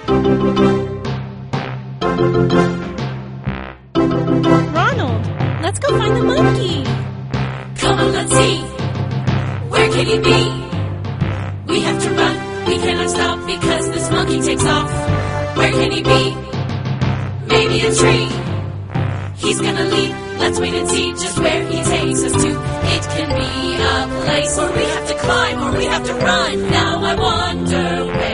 Ronald, let's go find the monkey. Come on, let's see. Where can he be? We have to run. We cannot stop because this monkey takes off. Where can he be? Maybe a tree. He's gonna leap. Let's wait and see just where he takes us to. It can be a place where we have to climb or we have to run. Now I wonder where